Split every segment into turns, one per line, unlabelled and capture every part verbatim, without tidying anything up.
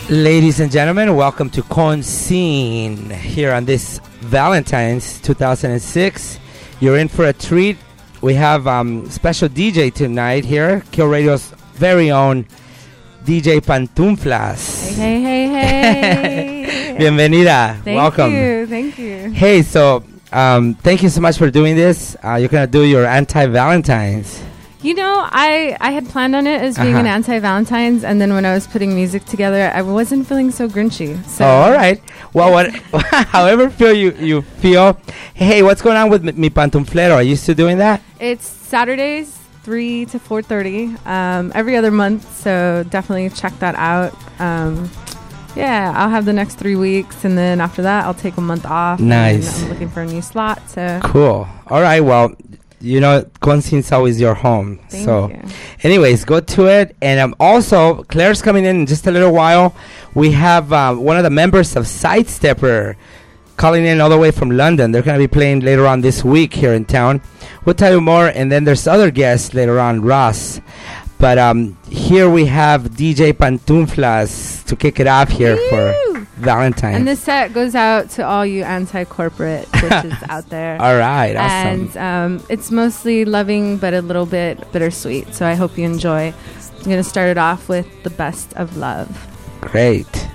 Ladies and gentlemen, welcome to Conscene here on this Valentine's two thousand six. You're in for a treat. We have um, special D J tonight here, Kill Radio's very own D J Pantuflas.
Hey, hey, hey, hey.
Bienvenida.
Thank
Welcome.
you, thank you.
Hey, so um, thank you so much for doing this. Uh, you're going to do your anti-Valentine's.
You know, I, I had planned on it as being
Uh-huh.
an anti-Valentine's, and then when I was putting music together, I wasn't feeling so grinchy. So
Oh, all right. Well, what, however feel you, you feel. Hey, what's going on with Mi, Mi Pantuflero? Are you still doing that?
It's Saturdays, three to four thirty, um, every other month, so definitely check that out. Um, yeah, I'll have the next three weeks, and then after that, I'll take a month off.
Nice.
And I'm looking for a new slot, so...
Cool. All right. Well, you know, Conscine's always your home.
Thank
so,
you.
anyways, go to it. And um, also, Claire's coming in in just a little while. We have um, one of the members of Sidestepper calling in all the way from London. They're going to be playing later on this week here in town. We'll tell you more. And then there's other guests later on, Ross. But um, here we have D J Pantuflas to kick it off here
Woo!
for Valentine's.
And this set goes out to all you anti-corporate bitches out there.
All right. Awesome.
And um, it's mostly loving, but a little bit bittersweet. So I hope you enjoy. I'm going to start it off with The Best of Love.
Great.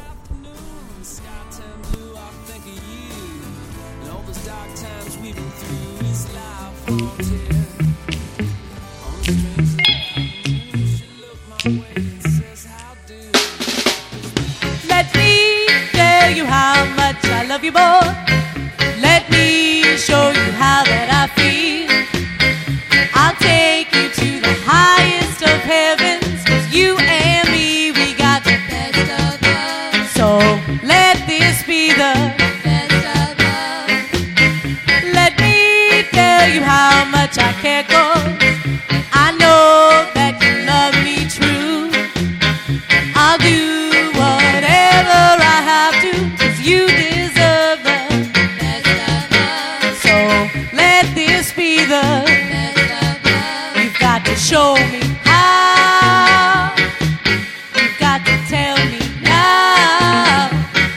Let me tell you how much I love you, boy. Let me show you how that I feel. I'll take you to the highest of heavens, 'cause you and me, we got the best of love. So let this be the best of love. Let me tell you how much I care, 'cause I know that you love me true. I'll do whatever I have to, 'cause you deserve the best of love. So let this be the best of love. You've got to show me how. You've got to tell me now.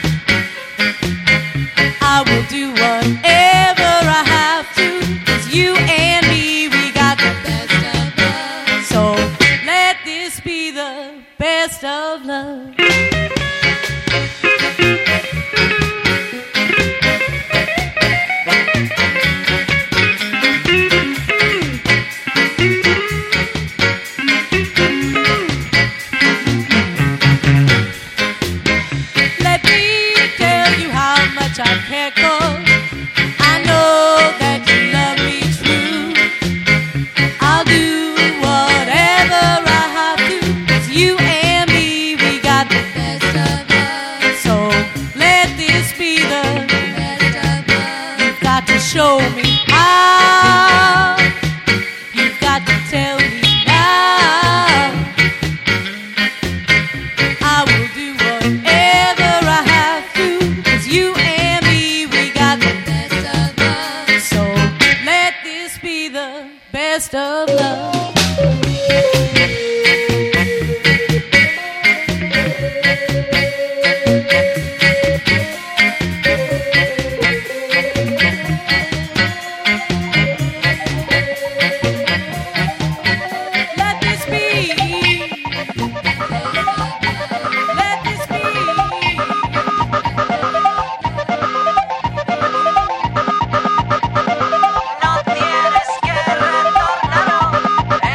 I will do whatever I have to, 'cause you and me, we got the best of love. So let this be the best of love. Let me tell you how much I care, 'cause I know that you love me true. I'll do whatever I have to, 'cause you and me, we got the best of love. So let this be the best of love. You've got to show me how. You've got to tell me now. I will do whatever I have to, 'cause you and me, we got the best of love. So let this be the best of love. Let this be. Let this be.
No tienes que retornarlo.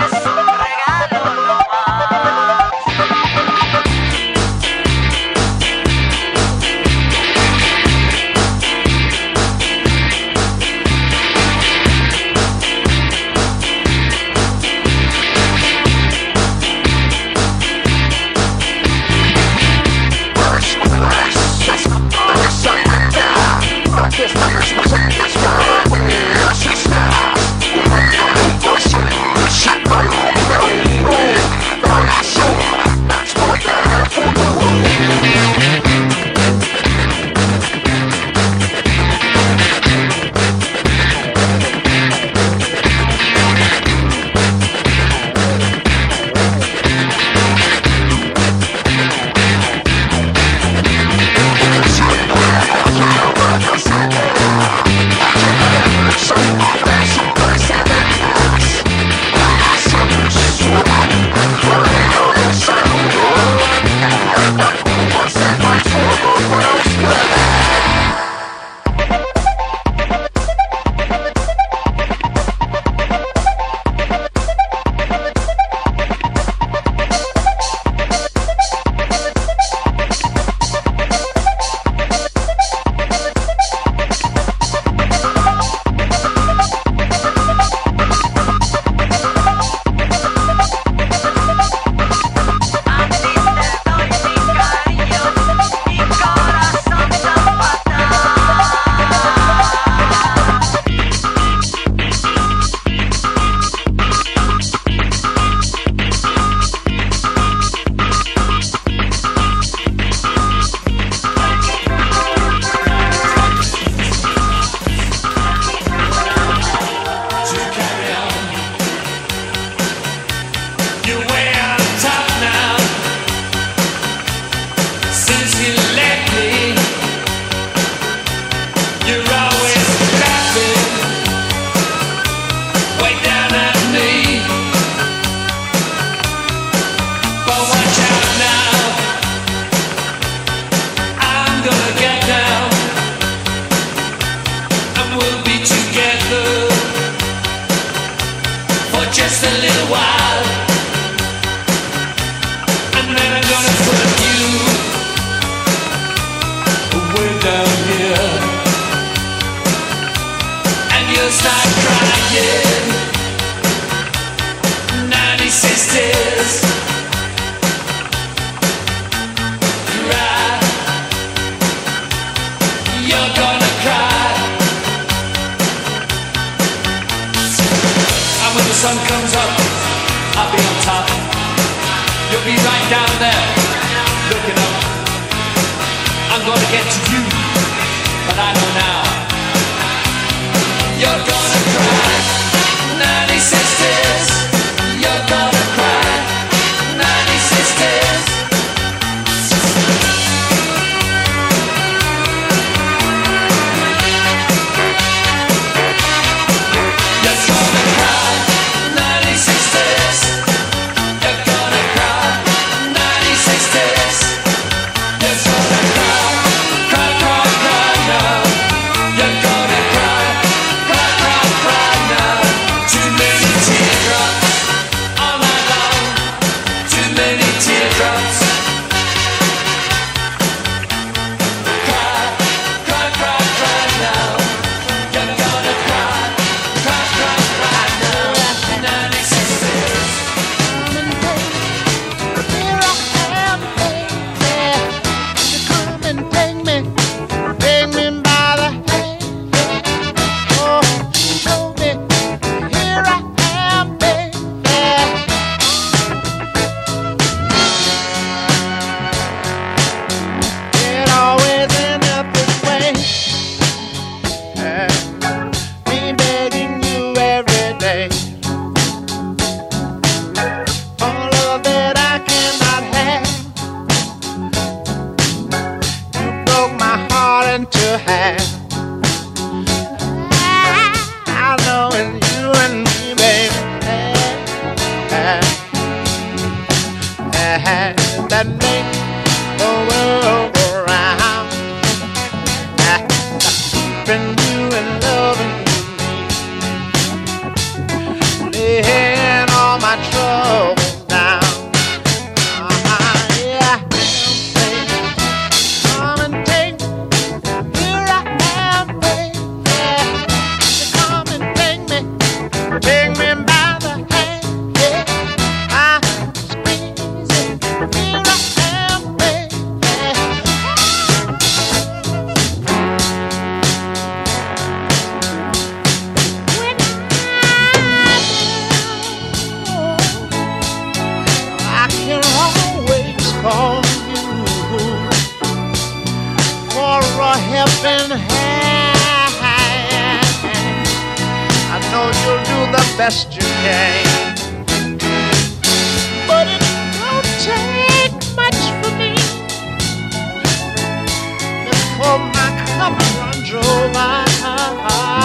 my cup runs over.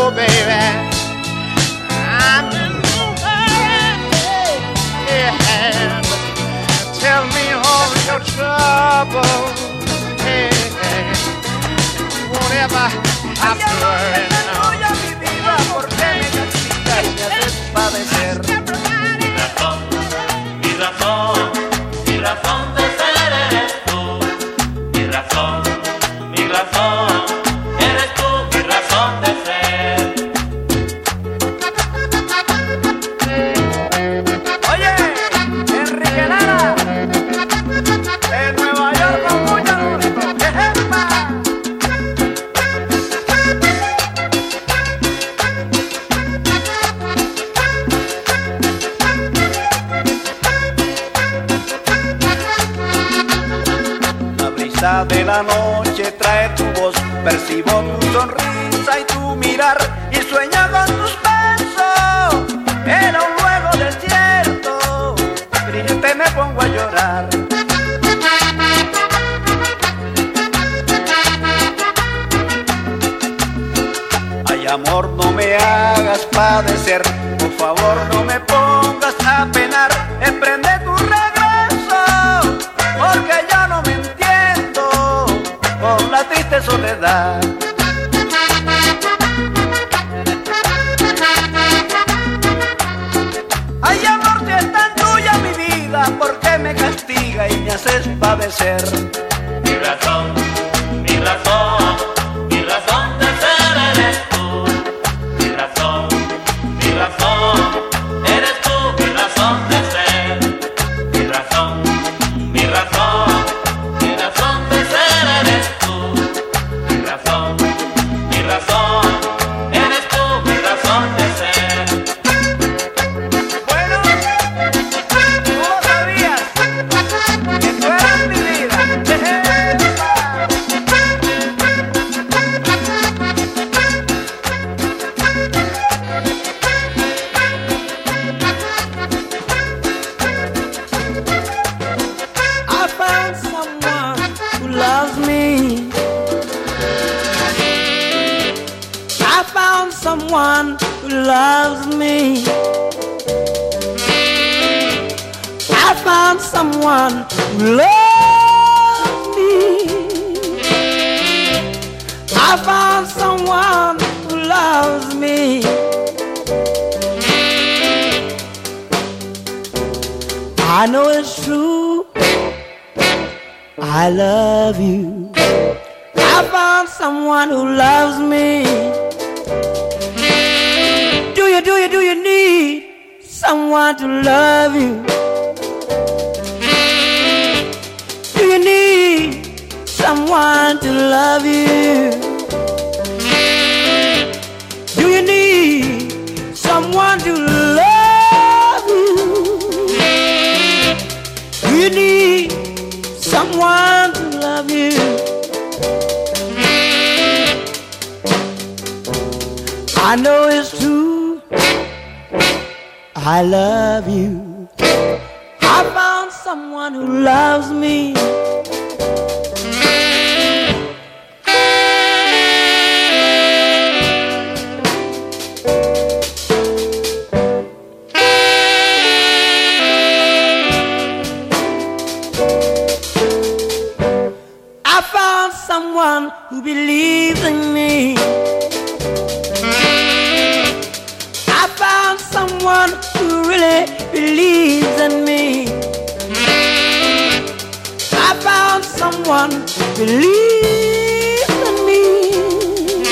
oh baby, I'm in no hurry. Yeah, tell me all your troubles. Hey, hey, won't ever have to worry. No. Mi vida, ¿por qué me castigas y me haces padecer?
Mi razón, mi razón, mi razón de ser eres tú. Mi razón, mi razón, eres tú mi razón de ser.
Oye, Enrique Lara, en Nueva York con mucha gusto. ¡Qué jefa!
La brisa de la noche trae tu voz, percibo tu sonrisa y tu mirar, y sueño con tus besos. Era un luego desierto, triste me pongo a llorar. Ay, amor, no me hagas padecer, por favor no me pongas a penar. Emprende tu regreso, porque ya no me entiendo con la triste soledad. Ay, amor, si es tan tuya mi vida, ¿por qué me castiga y me haces padecer?
Mi razón, mi razón, mi razón de ser eres tú. Mi razón, mi razón, eres tú mi razón de ser. Mi razón, mi razón, mi razón de ser eres tú. Mi razón, mi razón, eres tú mi razón de ser.
Bueno, tú lo sabías, que tú eras mi vida. I found someone who loves me. I found someone who loves me. I found someone who loves me. I found someone who loves me. I know it's true. I love you. I found someone who loves me. Do you, do you, do you need someone to love you? Do you need someone to love you? Do you need someone to love you? Do you need someone to love you? I know it's true. I love you. I found someone who loves me. I found someone who believes in me. I found someone who really believes in me. I found someone who believes in me.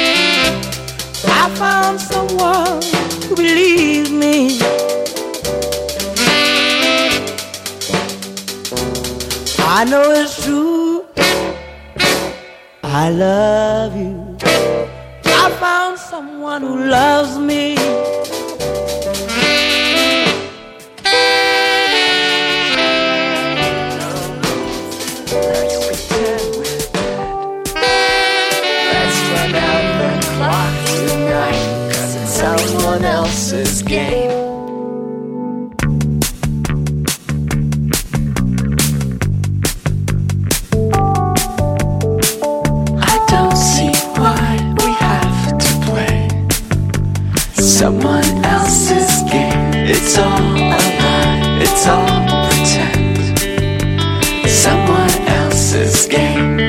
I found someone who believes me. I know it's true. I love you. I found someone who loves me.
Let's run out the clock tonight, 'cause it's someone else's game. I don't see why we have to play. someone else's game. It's all a lie, it's all pretend. Someone else's game.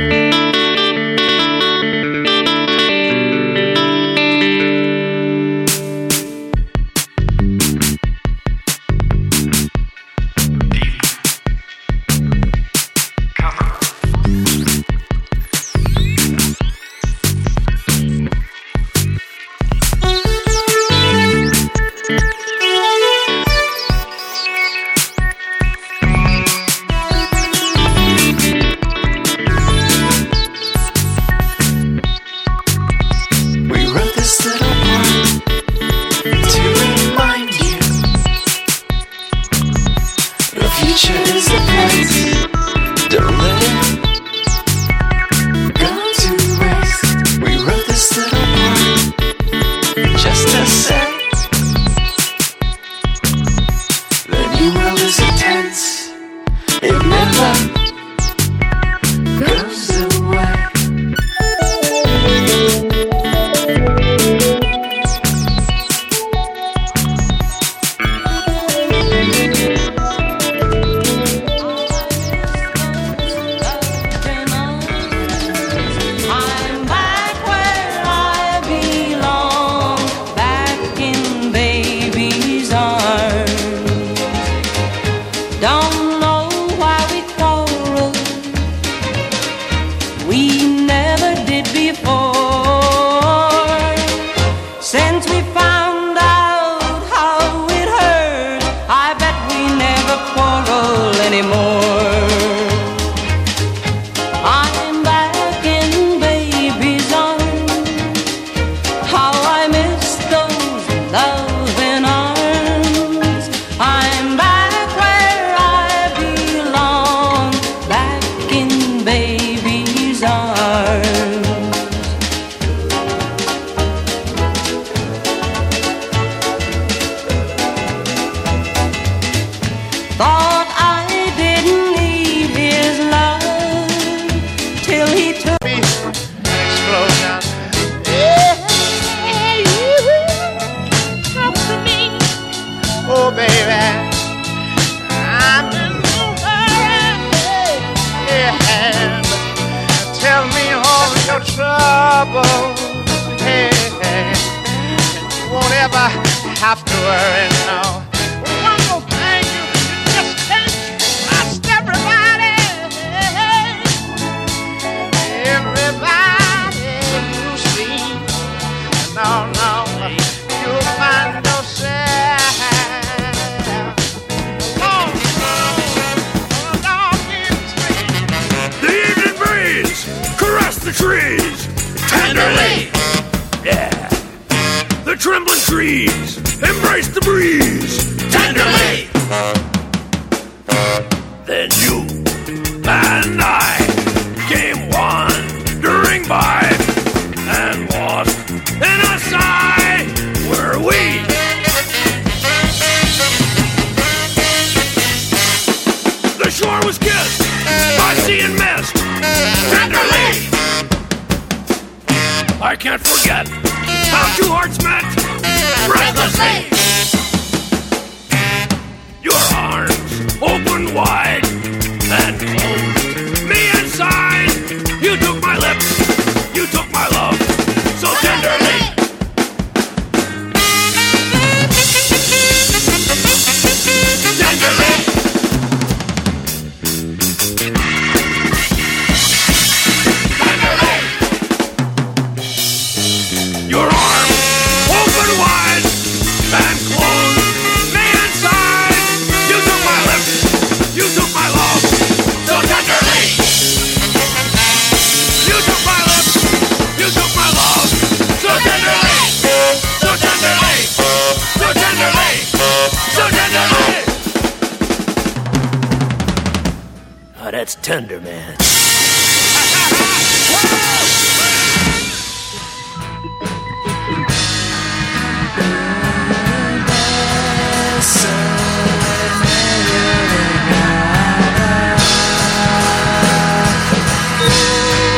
That's tender, man.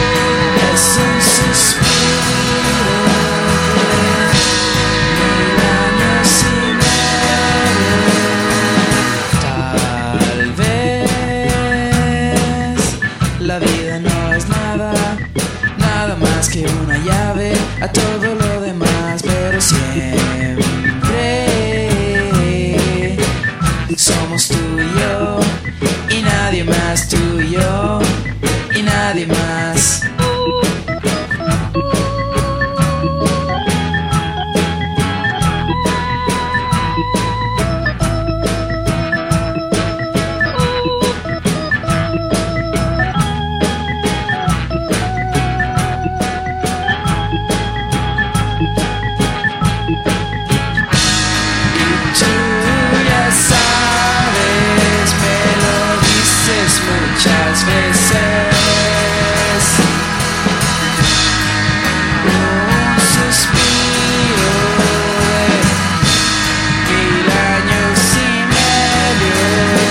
Essence is
somos tú y yo, y nadie más, tú y yo, y nadie más. Muchas veces un suspiro de mil años y medio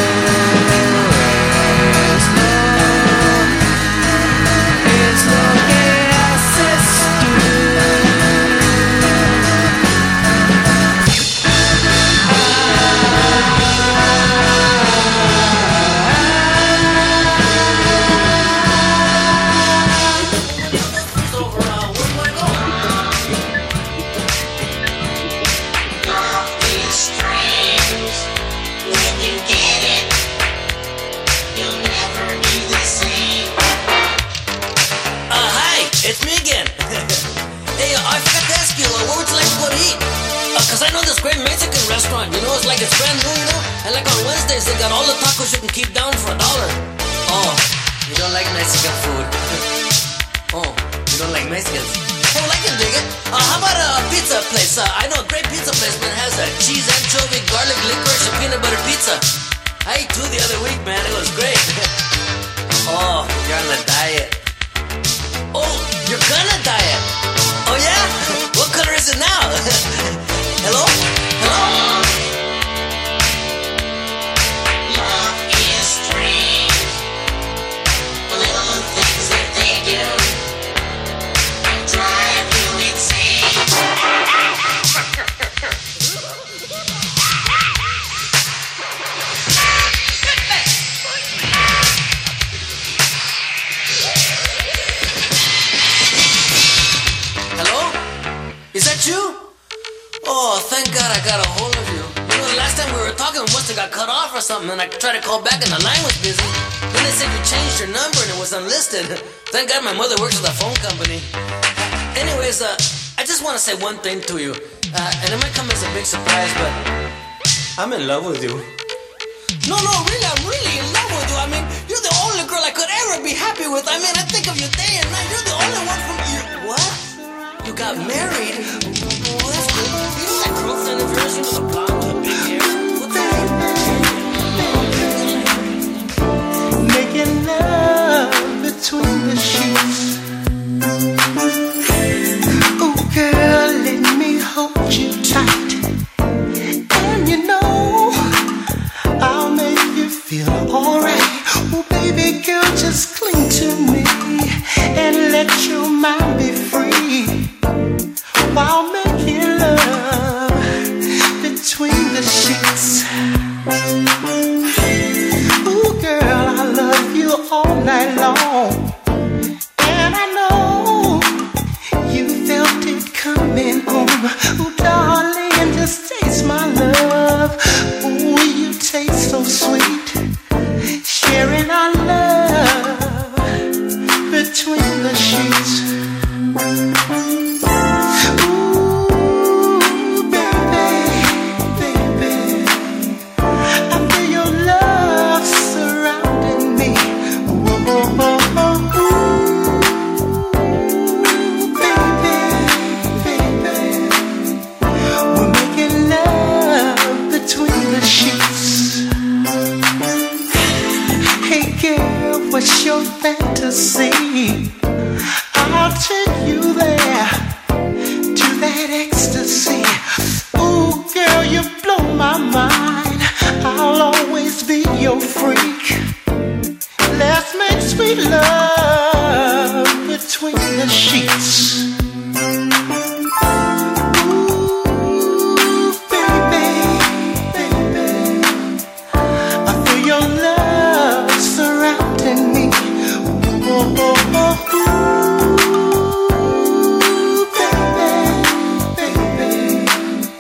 es lo, es lo que haces restaurant, you know, it's like it's brand new, you know. And like on Wednesdays, they got all the tacos you can keep down for a dollar. Oh, you don't like Mexican food? Oh, you don't like Mexicans? Oh, well, I can dig it. Uh, how about a pizza place? Uh, I know a great pizza place, man, has a cheese, anchovy, garlic, licorice, and peanut butter pizza. I ate two the other week, man. It was great. Oh, you're on a diet. Oh, you're gonna diet. Oh, yeah? What color is it now? Hello? Hello? Love is strange. Little things that they do drive you insane. Hello? Is that you? Oh, thank God I got a hold of you. You know, the last time we were talking, we must have got cut off or something, and I tried to call back and the line was busy. Then they said you changed your number and it was unlisted. Thank God my mother works with a phone company. Anyways, uh, I just want to say one thing to you. Uh, and it might come as a big surprise, but I'm in love with you. No, no, really, I'm really in love with you. I mean, you're the only girl I could ever be happy with. I mean, I think of you day and night. You're the only one from you. What? You got married? Oh, that's cool. You know that girlfriend of yours, you know, the blonde with the big hair? What's her name?
Making love between the sheets. Oh, girl, let me hold you tight. And you know, I'll make you feel alright. Oh, baby girl, just cling to me and let your mind be free while making love between the sheets. Ooh, girl, I love you all night long, and I know you felt it coming home. Ooh, darling, just taste my love. Ooh, you taste so sweet, sharing our love between the sheets. What's your fantasy? I'll take you there to that ecstasy. Ooh, girl, you blow my mind. I'll always be your freak. Let's make sweet love between the sheets. Ooh, baby, baby, I feel your love surrounding me. Oh, oh, oh, ooh, baby, baby,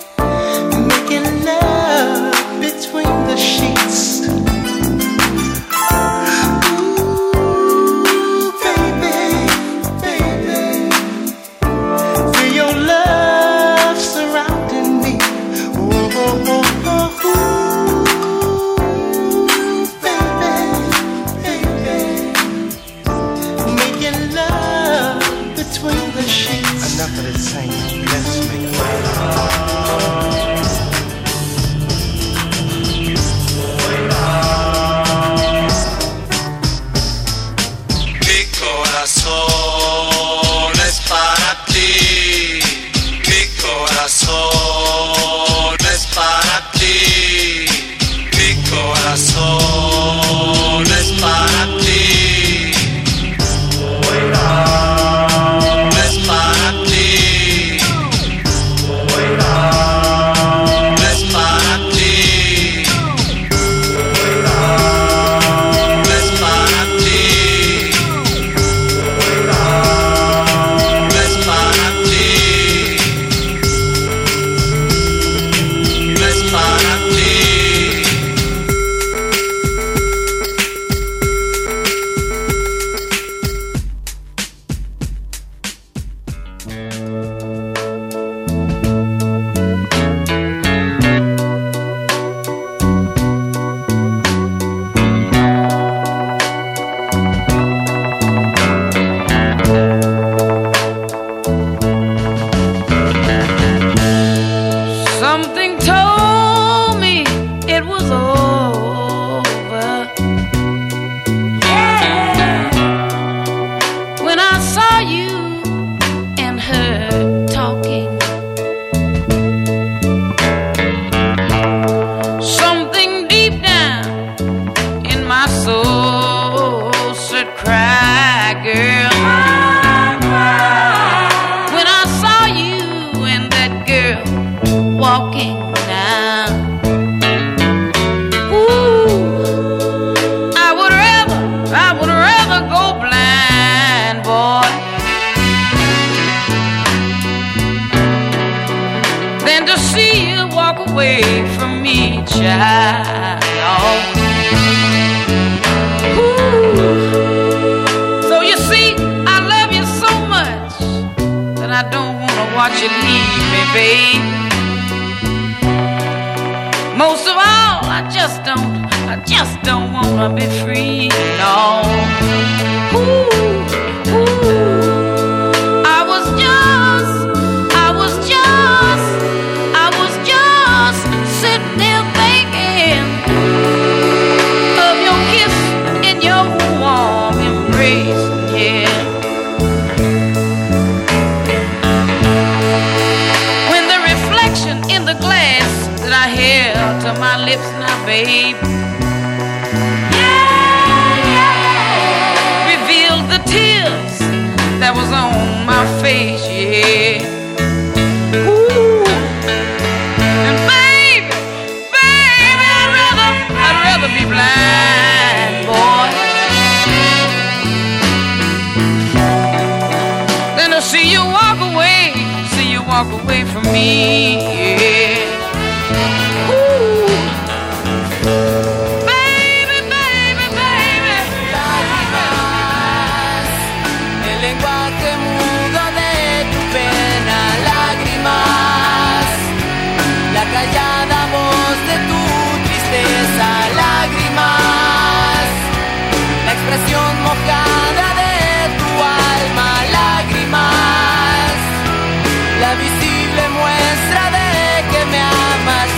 walking now. Ooh, I would rather, I would rather go blind, boy, than to see you walk away from me, child. So you see, I love you so much that I don't want to watch you leave me, babe. Most of all, I just don't, I just don't want to be free, no. Ooh, ooh. I was just, I was just, I was just sitting there thinking of your kiss in your warm embrace, yeah. When the reflection in the glass that I held to my lips now, babe, yeah, yeah, revealed the tears that was on my face, yeah. Ooh. And baby, baby, I'd rather, I'd rather be blind, boy, than to see you walk away, see you walk away from me, yeah. Ooh. Baby, baby, baby.
Lágrimas, el lenguaje mudo de tu pena. Lágrimas, la callada voz de tu tristeza. Lágrimas, la expresión mojada de tu alma. Lágrimas, la visible muestra de que me amas.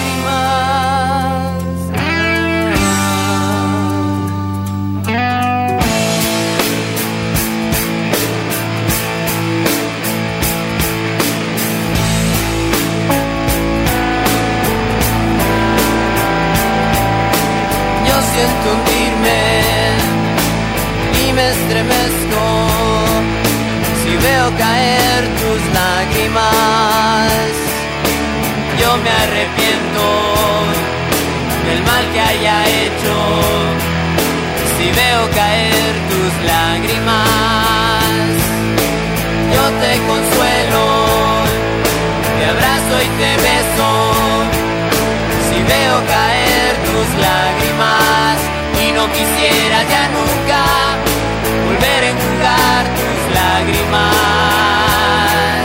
Yo siento hundirme y me estremezco si veo caer tus lágrimas. Yo me arrepiento del mal que haya hecho si veo caer tus lágrimas. Yo te consuelo, te abrazo y te beso si veo caer tus lágrimas, y no quisiera ya nunca volver a enjugar tus lágrimas.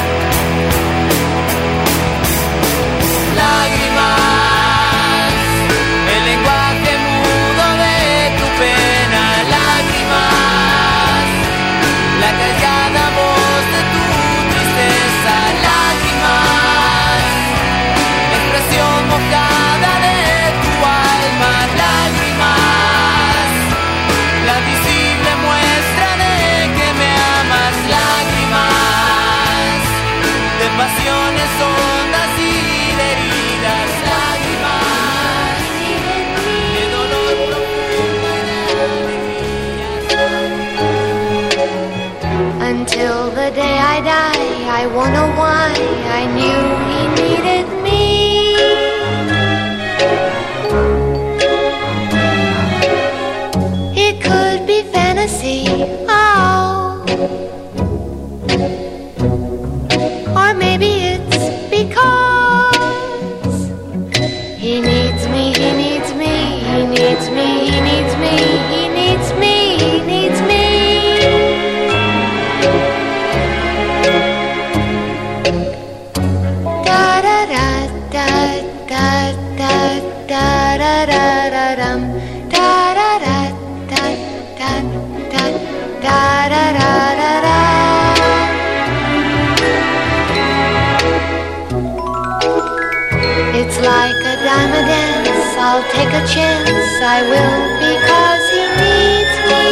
Lágrimas, el lenguaje mudo de tu pena. Lágrimas, la callada voz de tu tristeza. Lágrimas, la expresión mojada de tu alma. Lágrimas, la visible muestra de que me amas. Lágrimas, de pasiones hondas y de heridas. Lágrimas, de dolor profundo y de alegría.
Until the day I die, I wonder why I knew he needed me. It could be fantasy, oh, or maybe it's because he needs me, he needs me, he needs me, he needs me, he needs me, he needs me. Da da da da da da da da da da dum. Da da da da da da da da da da da. It's like a dime a dance. I'll take a chance. I will, because he needs me.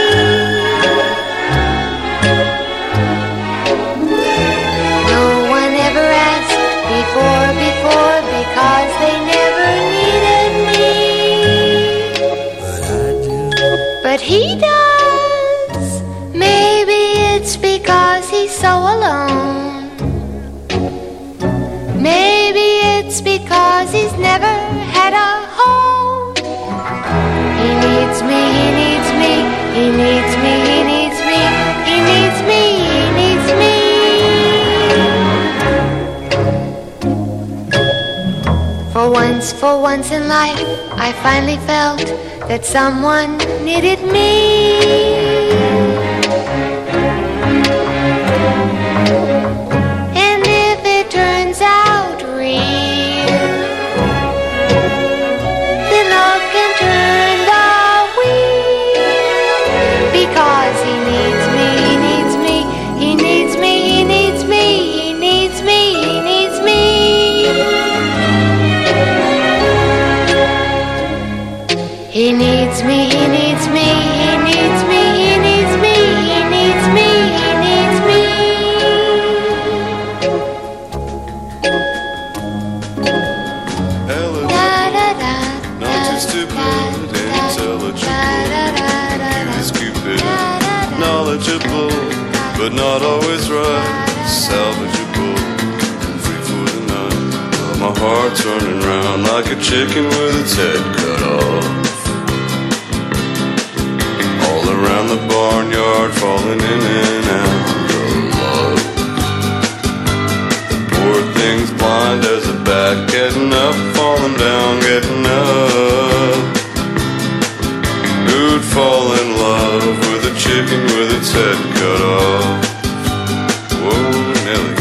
No one ever asked before, before, because they never needed me. But he does. Maybe it's because he's so alone. Maybe It's because he's never had a home. He needs me, he needs me, he needs me, he needs me, he needs me, he needs me. For once, for once in life, I finally felt that someone needed me. And if it turns out real, then love can turn the wheel. Because he needs me, he needs me, he needs me, he needs me, he needs me, he needs me. He needs me, he needs me, he needs me, he needs me, he needs me, he needs me.
Elegant, not too stupid, intelligent, cute as Cupid, knowledgeable, but not always right, salvageable, free for the night. Well, my heart's running round like a chicken with its head cut off. Around the barnyard, falling in and out of love. The poor thing's blind as a bat, getting up, falling down, getting up. Who'd fall in love with a chicken with its head cut off? Whoa, Nelly.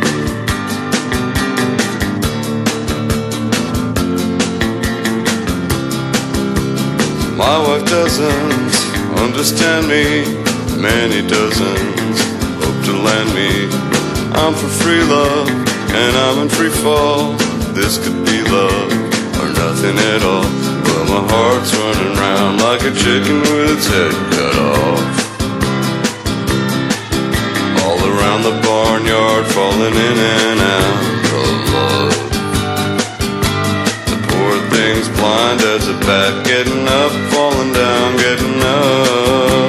My wife doesn't understand me, many dozens hope to land me. I'm for free love, and I'm in free fall. This could be love, or nothing at all. But my heart's running round like a chicken with its head cut off. All around the barnyard, falling in and out of love. The poor thing's blind as a bat, getting up, falling down, getting up.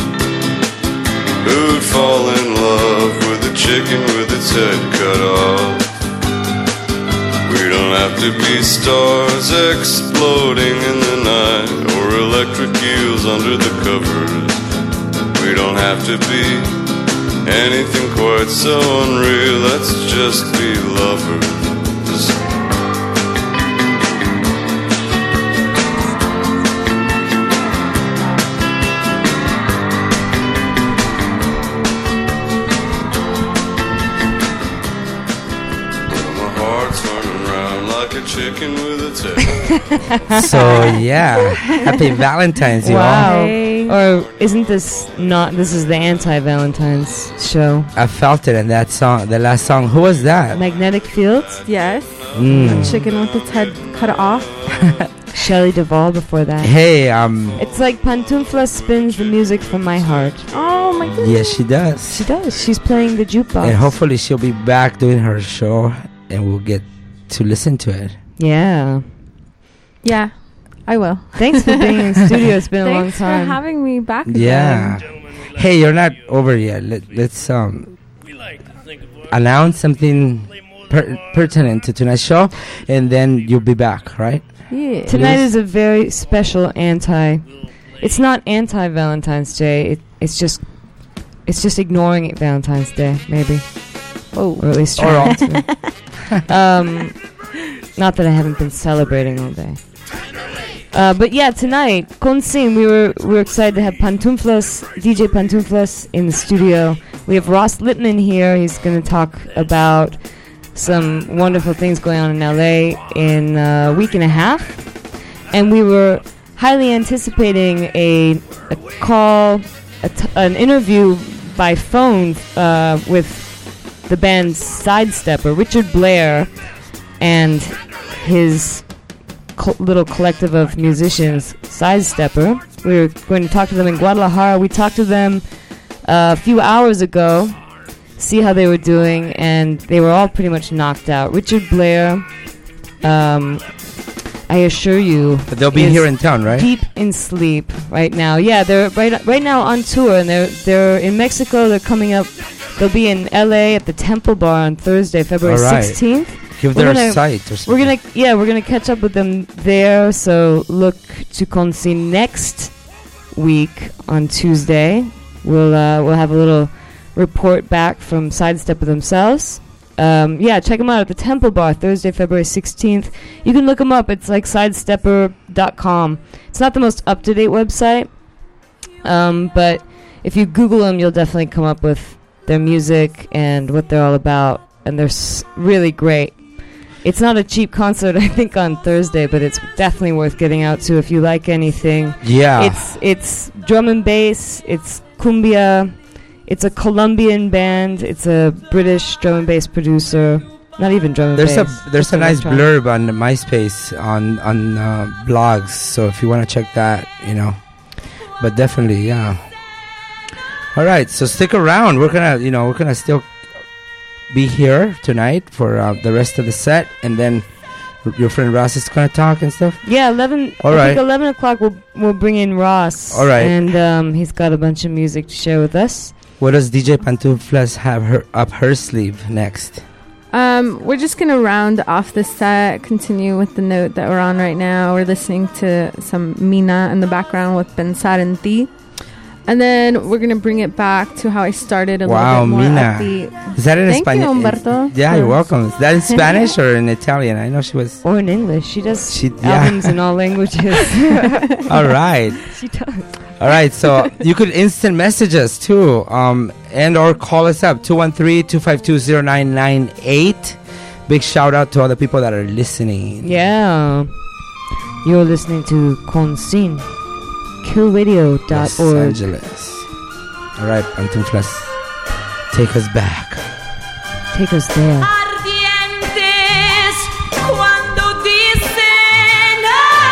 Who'd fall in love with a chicken with its head cut off? We don't have to be stars exploding in the night, or electric eels under the covers. We don't have to be anything quite so unreal. Let's just be lovers. Chicken with a tail.
So yeah, happy Valentine's, you
wow.
all.
Hey. Or isn't this not? This is the anti-Valentine's show.
I felt it in that song, the last song. Who was that?
Magnetic Fields.
Yes.
Mm.
A chicken with its head cut off.
Shelley Duvall before that.
Hey, um.
It's like Pantufla spins the music from my heart.
Oh my goodness.
Yes, she does.
She does. She's playing the jukebox.
And hopefully she'll be back doing her show, and we'll get to listen to it.
Yeah.
Yeah, I will.
Thanks for being in studio. It's been a long
Thanks
time.
for having me back again.
Yeah. Hey, you're not over yet. Let, let's um announce something per- pertinent to tonight's show, and then you'll be back, right?
Yeah.
Tonight is a very special anti. It's not anti-Valentine's Day. It, it's just, it's just ignoring it Valentine's Day, maybe.
Oh,
or at least trying to. um. Not that I haven't been celebrating all day. Uh, but yeah, tonight, Konsin, we were we were excited to have Pantuflas, D J Pantuflas in the studio. We have Ross Littman here. He's going to talk about some wonderful things going on in L A in a week and a half. And we were highly anticipating a, a call, a t- an interview by phone uh, with the band Sidestepper, Richard Blair, and his co- little collective of musicians, Sidestepper. We were going to talk to them in Guadalajara. We talked to them uh, a few hours ago, see how they were doing, and they were all pretty much knocked out. Richard Blair, um, I assure you,
but they'll be here in town, right?
Deep in sleep right now. Yeah, they're right right now on tour, and they're they're in Mexico. They're coming up. They'll be in L A at the Temple Bar on Thursday, February
All right.
sixteenth.
Give
we're
their
gonna-
site or
We're
something.
gonna yeah, we're gonna catch up with them there. So look to Konsi next week on Tuesday. We'll uh, we'll have a little report back from Sidestepper themselves. Um, yeah, check them out at the Temple Bar Thursday, February sixteenth. You can look them up. It's like sidestepper dot com. It's not the most up to date website, um, but if you Google them, you'll definitely come up with their music and what they're all about. And they're s- really great. It's not a cheap concert, I think, on Thursday, but it's definitely worth getting out to if you like anything.
Yeah.
It's it's drum and bass. It's cumbia. It's a Colombian band. It's a British drum and bass producer. Not even drum and
There's
bass.
a there's
just
a nice
electronic.
blurb on the MySpace on on uh, blogs. So if you want to check that, you know, but definitely, yeah. All right, so stick around. We're gonna, you know, we're gonna still be here tonight for uh, the rest of the set, and then r- your friend Ross is gonna talk and stuff.
Yeah, eleven.
All
I
right.
think eleven o'clock. We'll we'll bring in Ross.
All right.
and um, he's got a bunch of music to share with us.
What does D J Pantuflas have her up her sleeve next?
Um, we're just gonna round off the set, continue with the note that we're on right now. We're listening to some Mina in the background with Pensar en Ti. And then we're gonna bring it back to how I started a
Wow,
little bit more
Mina.
upbeat.
Is that in
Thank
Spanish?
you, Humberto.
Yeah, you're
for-
welcome. Is that in Spanish or in Italian? I know she was.
Or in English. She does
She- yeah.
albums in all languages.
All right.
She does.
All right, so you could instant message us too, um, and or call us up two one three, two five two, zero nine nine eight. Big shout out to all the people that are listening.
Yeah. You're listening to Consin, Q radio dot
Los
org.
Angeles. All right, Pantuflas, take us back.
Take us there.
Ardientes cuando dicen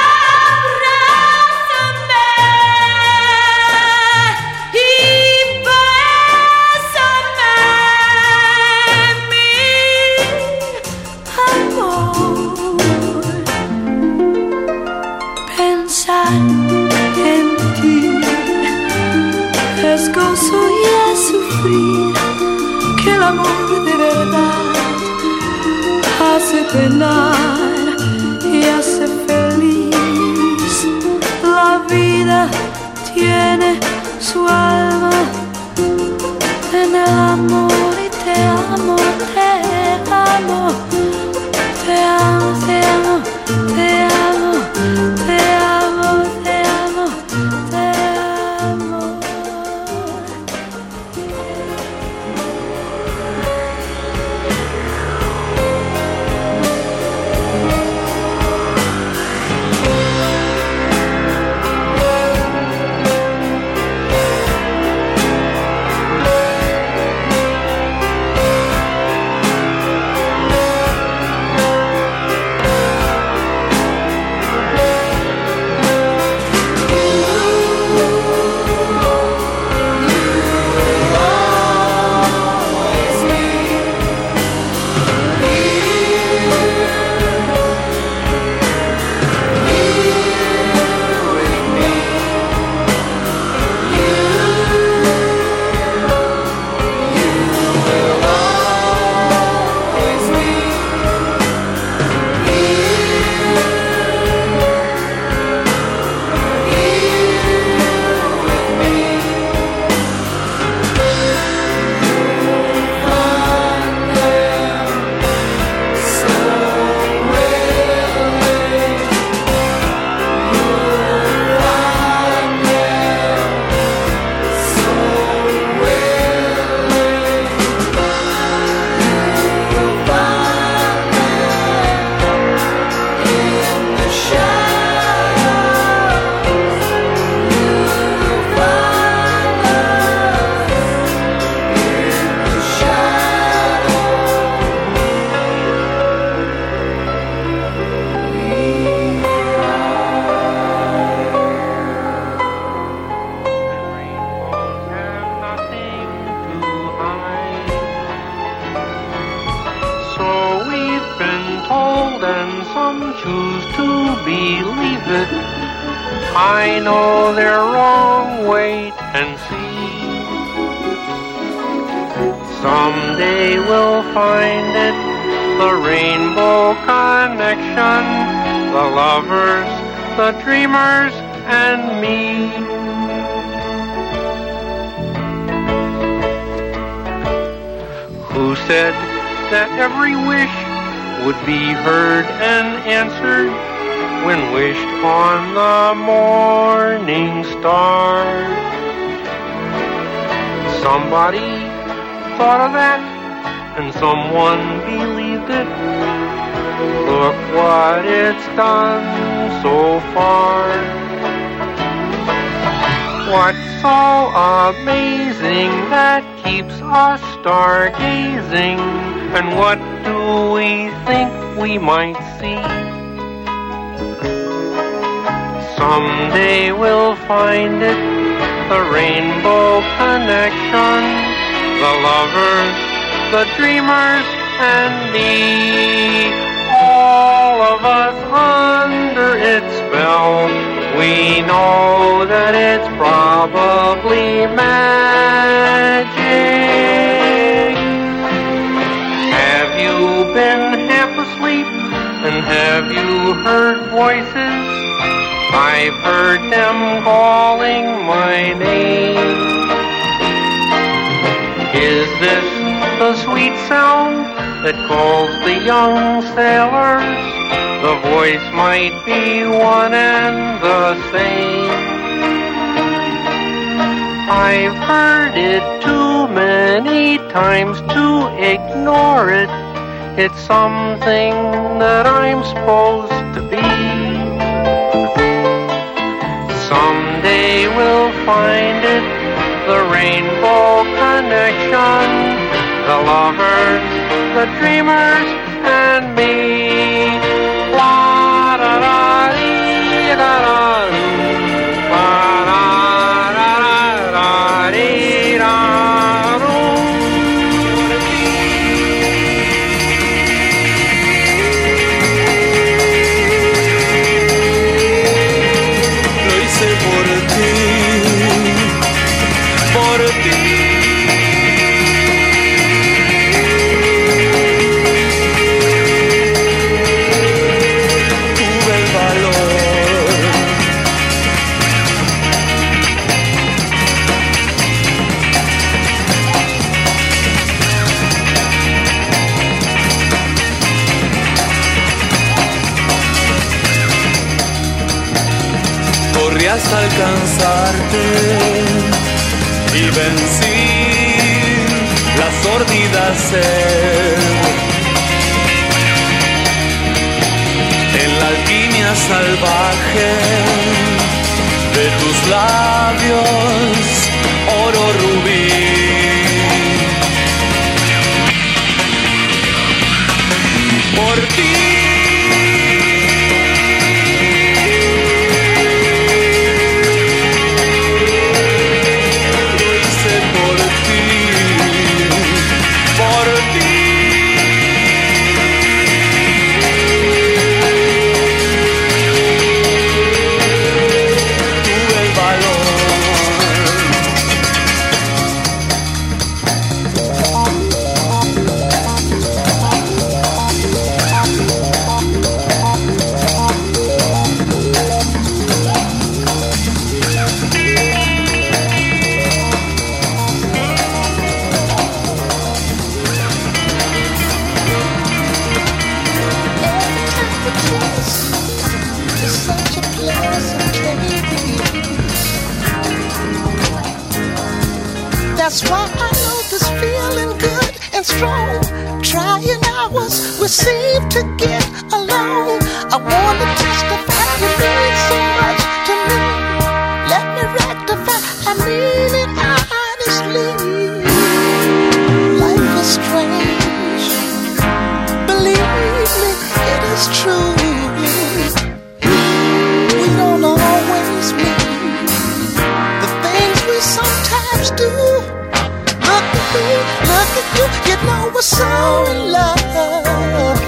abrázame y bésame, mi amor. Pensar en ti es gozo y es sufrir, que el amor de verdad hace penar y hace feliz. La vida tiene su alma en el amor y te amo, te amo, te amo, te amo, te amo, te amo, te amo, te amo.
So we've been told, and some choose to believe it. I know they're wrong, wait and see. Someday we'll find it the Rainbow Connection, the lovers, the dreamers, and me. Who said that every wish would be heard and answered when wished on the morning star? Somebody thought of that and someone believed it. Look what it's done so far. What's so amazing that keeps us stargazing? And what do we think we might see? Someday we'll find it, the Rainbow Connection, the lovers, the dreamers, and me. All of us under its spell, we know that it's probably magic. Have you been half asleep, and have you heard voices? I've heard them calling my name. Is this the sweet sound that calls the young sailors? The voice might be one and the same. I've heard it too many times to ignore it. It's something that I'm supposed to be. Someday we'll find it, the Rainbow Connection, the lovers, the dreamers, and me. La da da dee da da doo. La da da da dee da doo.
Lo hice por ti, por ti. Corrí hasta alcanzarte y vencí la sordida sed. En la alquimia salvaje de tus labios, oro rubí. Por ti
that's why I know this feeling good and strong. Trying hours we seem to get along. I wanna testify you mean so much to me. Let me rectify, I mean it honestly. Life is strange, believe me, it is true. We don't always mean the things we sometimes do. Look at me, look at you, you know we're so in love.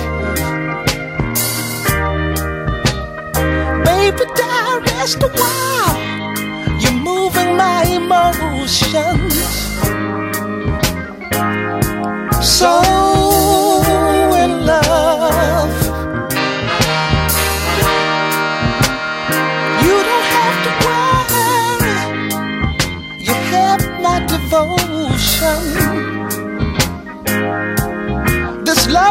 Baby, die, rest a while. You're moving my emotions. So in love.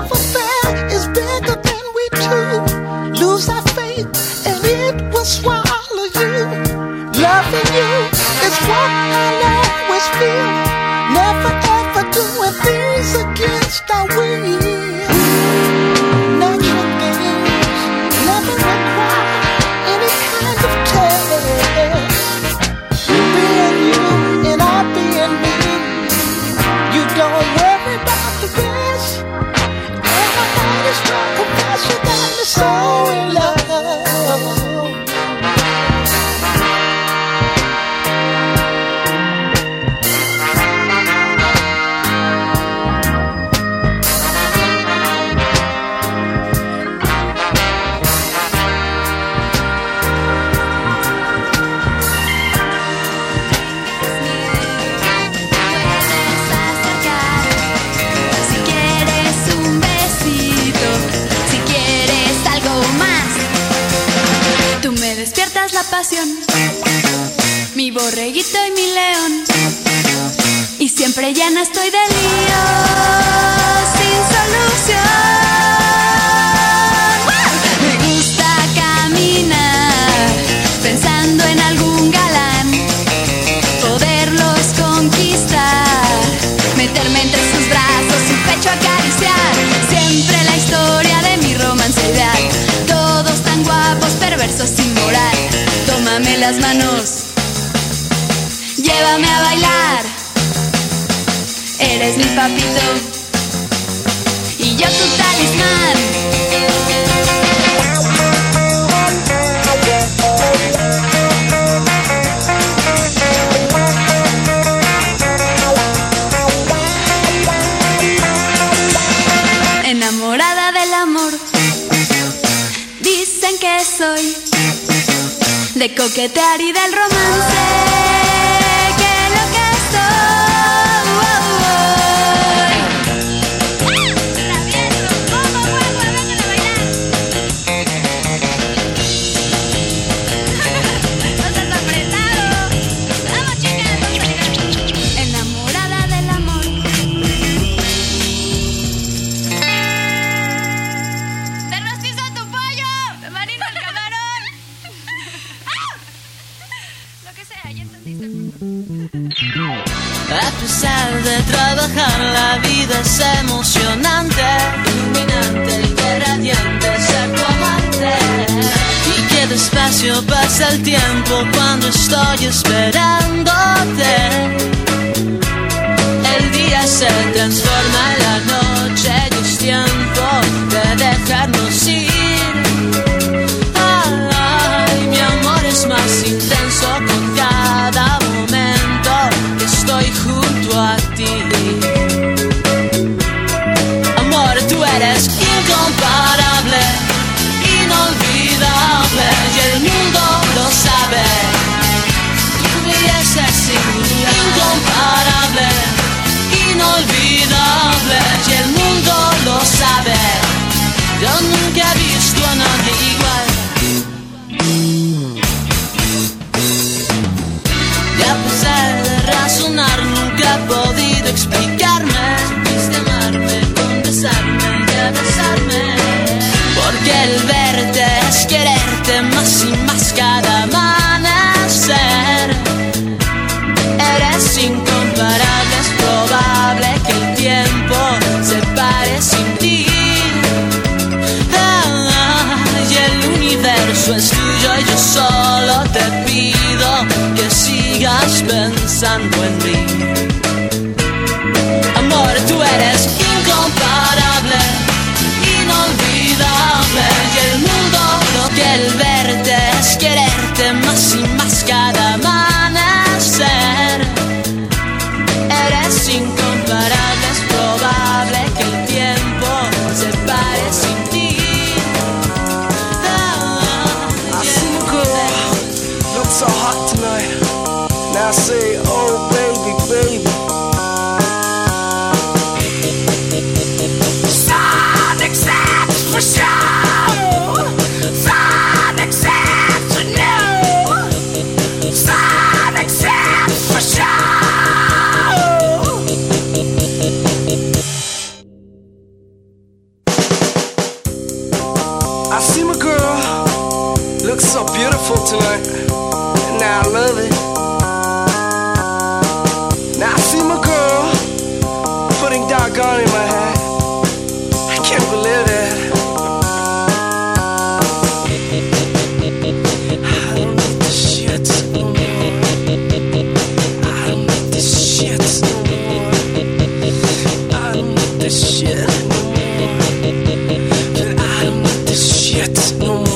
love affair is bigger than we two. Lose our faith and it will swallow you. Loving you is what I'll always feel. Never ever doing things against our will. Natural things never require any kind of test. Being you and I being me, you don't worry about the rest. And I might as well confess you that you're so in love.
Despiertas la pasión, mi borreguito y mi león, y siempre llena estoy de lío, sin solución. Me gusta caminar, pensando en algún galán, poderlos conquistar, meterme entre sus brazos, su pecho acariciar, siempre la historia de mi romance ideal. Todos tan guapos, perversos, sin moral. Tómame las manos, llévame a bailar. Eres mi papito y yo tu talismán. Enamorada del amor, dicen que soy de coquetear y del romance, que lo que enamorada del amor. ¡Te rostizo tu pollo! ¡Te marino el camarón! Lo que sea, ya entendiste.
A pesar de trabajar, la vida es emocionante, iluminante y que radiante ser tu amante. Y que despacio pasa el tiempo cuando estoy esperándote. El día se transforma en la noche y es tiempo de dejarnos ir. Ay, mi amor es más intenso con cada momento que estoy junto a ti. Amor, tú eres incomparable, inolvidable y el mundo lo sabe. Tu belleza es incomparable, inolvidable y el mundo lo sabe. Yo nunca he visto a nadie igual. Y a pesar de razonar nunca he podido explicarme. Quisiste amarme, confesarme y abrazarme. Porque el verte es quererte más y más cada amanecer. Eres incomparable, es probable que el tiempo se pare sin ti. Ah, y el universo es tuyo y yo solo te pido que sigas pensando en mí. Amor, tú eres incomparable, inolvidable y el mundo lo que el verte es quererte más y más cada amanecer. Eres incomparable, es probable que el tiempo se pare sin ti.
I see you, girl, look so hot tonight. Now I say, oh baby, baby. Sonic Sax for sure. Sonic Sax for no. Sonic Sax for sure. so beautiful tonight. Now I love it. Now I see my girl putting doggone in my hat. I can't believe that. I don't need this shit no more. I don't need this shit no more. I don't need this shit no more. I don't need this shit no more.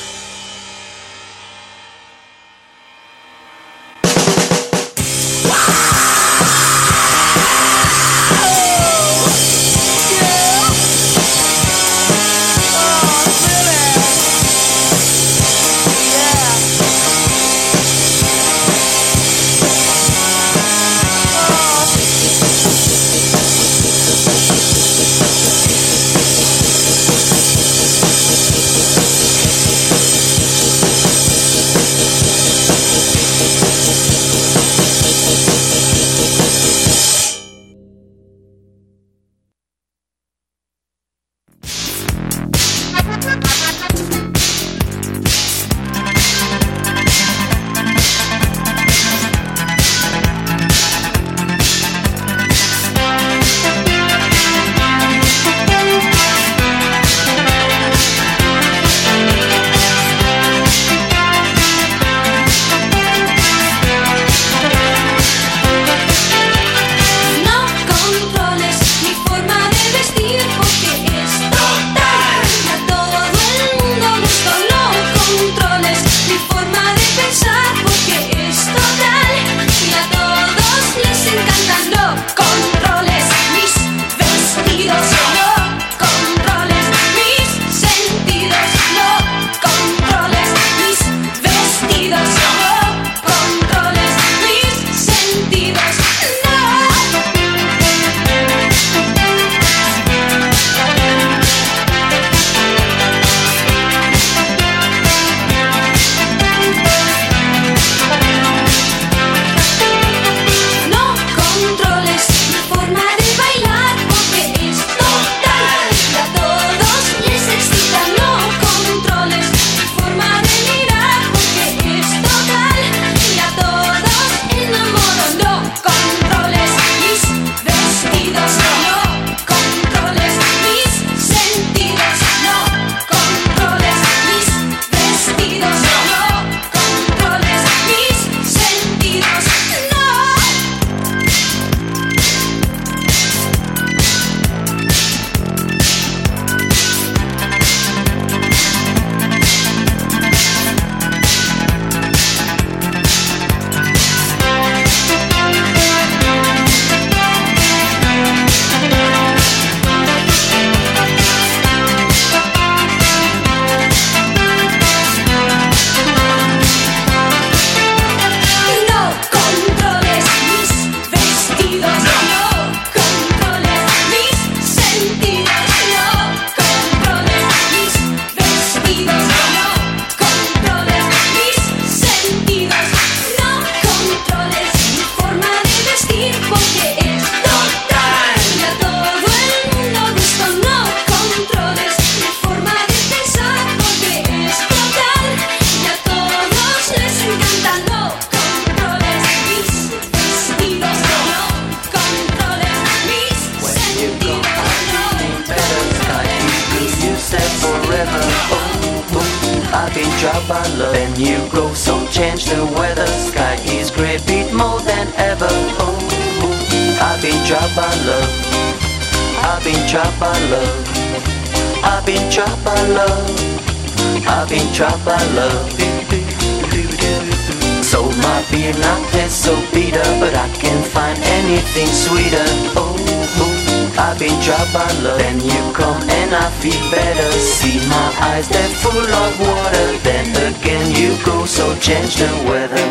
drop our love. Then you go, so change the weather. Sky is grey, beat more than ever. Oh, oh. I've been dropped by love. I've been dropped by love. I've been dropped by love. I've been dropped by love. Sold my beer, not taste so bitter, but I can't find anything sweeter. Oh, oh. I've been dropped by love. Then you come and I feel better. See my eyes, they're full of water. Then again you go, so change the weather.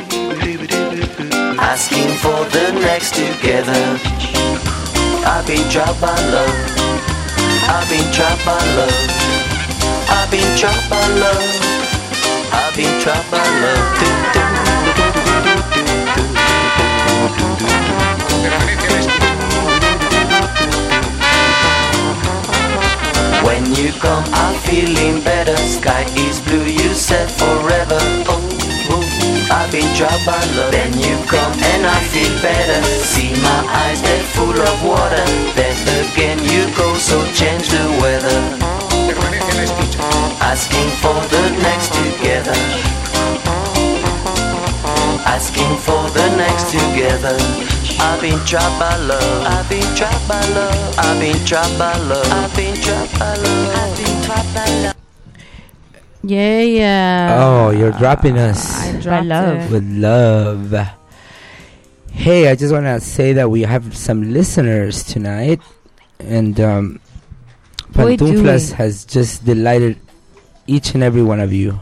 Asking for the next together. I've been dropped by love. I've been dropped by love. I've been dropped by love. I've been dropped by love. When you come, I'm feeling better. Sky is blue, you said forever. drop my love. Then you come and I feel better. See my eyes, they're full of water. Then again you go, so change the weather. Asking for the next together. Asking for the next together. I've been trapped by love. I've been trapped by love. I've been trapped by love. I've been trapped by love. I've been trapped by love.
Yeah, yeah.
Oh, you're dropping us.
I dropped it.
With love. Hey, I just want to say that we have some listeners tonight. And um,
Boy, do
Pantuflas
we.
has just delighted each and every one of you.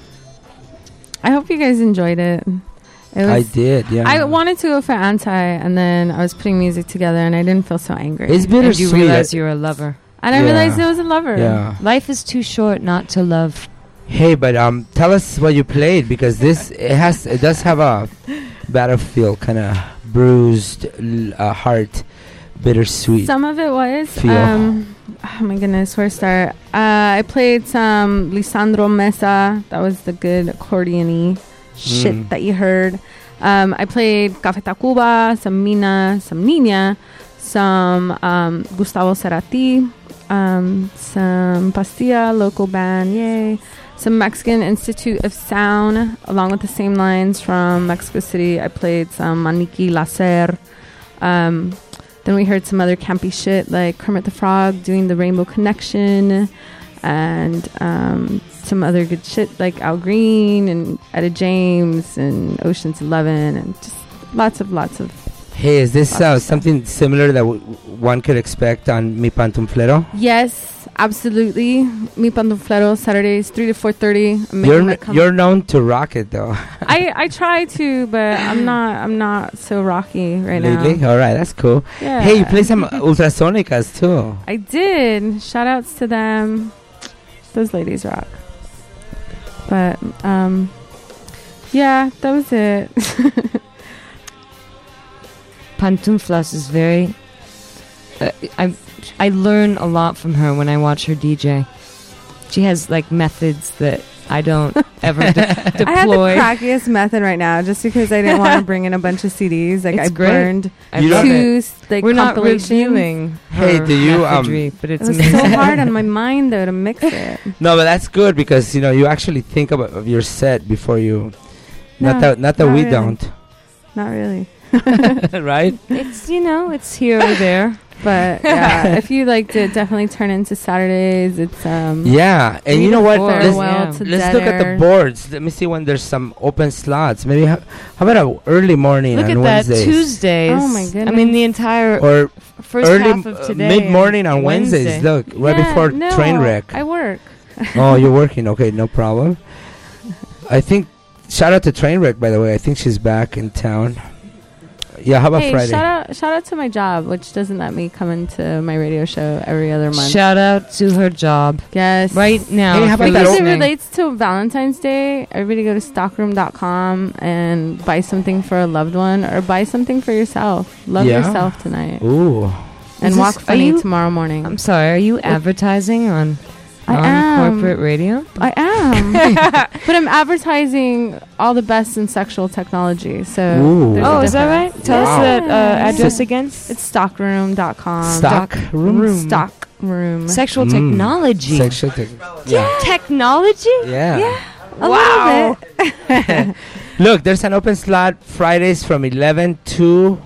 I hope you guys enjoyed it. It was,
I did, yeah.
I wanted to go for anti, and then I was putting music together, and I didn't feel so angry.
It's
And you
bittersweet.
realize you're a lover.
And I
Yeah.
realized I was a lover.
Yeah.
Life is too short not to love.
Hey, but um, tell us what you played, because this it has it does have a battlefield kind of bruised l- uh, heart, bittersweet.
Some of it was.
Feel.
Um, oh my goodness, where to start? Uh, I played some Lisandro Mesa. That was the good accordion-y shit
Mm.
that you heard. Um, I played Café Tacuba, some Mina, some Niña, some um, Gustavo Cerati, um, some Pastilla, local band, yay. Some Mexican Institute of Sound, along with the same lines from Mexico City. I played some Maniki Lacer. Um, then we heard some other campy shit like Kermit the Frog doing the Rainbow Connection, and um, some other good shit like Al Green and Etta James and Ocean's Eleven, and just lots of lots of.
Hey, is this uh, something similar that w- one could expect on Mi Pantuflero?
Yes, absolutely. Mi Pantuflero Saturdays three to four thirty.
You're n- you're known to rock it though.
I, I try to, but I'm not I'm not so rocky right now.
Lately, all right, that's cool.
Yeah.
Hey, you play some Ultrasonicas too.
I did. Shout outs to them. Those ladies rock. But um, yeah, that was it.
Pantuflas is very. Uh, I I learn a lot from her when I watch her D J. She has like methods that I don't ever de- deploy.
I have the crackiest method right now, just because I didn't want to bring in a bunch of C Ds. Like
It's
I
great.
burned
I love
two
it.
s- like
We're not
compilations.
reviewing
Hey,
her
do you, um,
methodry, but
It
it's
was
amazing.
so hard on my mind though to mix it.
No, but that's good because you know you actually think about of your set before you.
No,
not that not that
not
we
really.
don't.
Not really.
Right?
It's you know it's here or there.
But yeah, if you liked it, definitely turn into Saturdays. It's um
Yeah, and you know what?
Farewell
Let's,
to
let's
Dead
look at the
Air.
boards. Let me see when there's some open slots. Maybe ha- how about a early morning
Look
on
at
Wednesdays?
that Tuesdays.
Oh my
I
goodness.
mean the entire
Or
first
early
half of
uh,
today.
mid morning on
and
Wednesdays.
Wednesday.
Look, right
Yeah,
before
no,
train wreck.
I work.
Oh, you're working. Okay, no problem. I think. Shout out to Trainwreck, by the way. I think she's back in town. Yeah, how about
Hey,
Friday?
shout out shout out to my job, which doesn't let me come into my radio show every other month.
Shout out to her job.
Yes.
Right now.
Hey, how
if
about
you're
that
Because it
listening.
relates to Valentine's Day, everybody go to stockroom dot com and buy something for a loved one or buy something for yourself. Love
Yeah.
yourself tonight.
Ooh.
And
Is
walk
this- are
funny
you-
tomorrow morning.
I'm sorry, are you advertising on
I
on
am.
corporate radio?
I am. But I'm advertising all the best in sexual technology. So
Ooh.
there's a
Oh, is that
difference.
right? Tell
Wow.
us that uh, address
So-
again.
It's stockroom dot com.
Stock room?
Stock room.
Sexual
Mm.
technology.
Sexual tech. Yeah.
Technology?
Yeah.
Yeah. A
Wow.
little bit.
Look, there's an open slot Fridays from eleven to.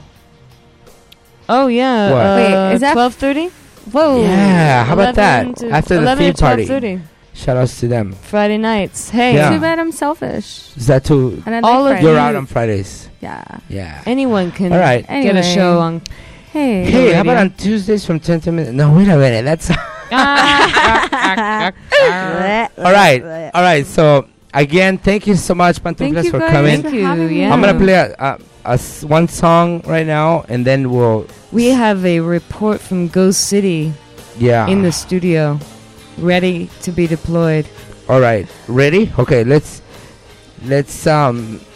Oh yeah.
What?
Uh,
Wait, is that-
twelve thirty?
Whoa.
Yeah, how about that?
eleven to-
After the
eleven
theme
to twelve
party.
thirty.
Shout outs to them.
Friday nights. Hey,
Yeah.
Too bad I'm selfish.
Is that too?
And I
All
like
of
You're
Fridays.
out on Fridays.
Yeah.
Yeah.
anyone can
All right.
get a
Anyway.
show on.
Hey.
Hey, how about
radio.
on Tuesdays from ten to minutes? No, wait a minute. That's. All right. All right. So, again, thank you so much,
Thank
Pantuflas,
you
for
guys
coming.
for
Thank you,
having me.
yeah.
I'm going to play a, a, a s- one song right now, and then we'll.
We have a report from Ghost City
Yeah.
in the studio, ready to be deployed.
All right. Ready? Okay, let's. Let's. um.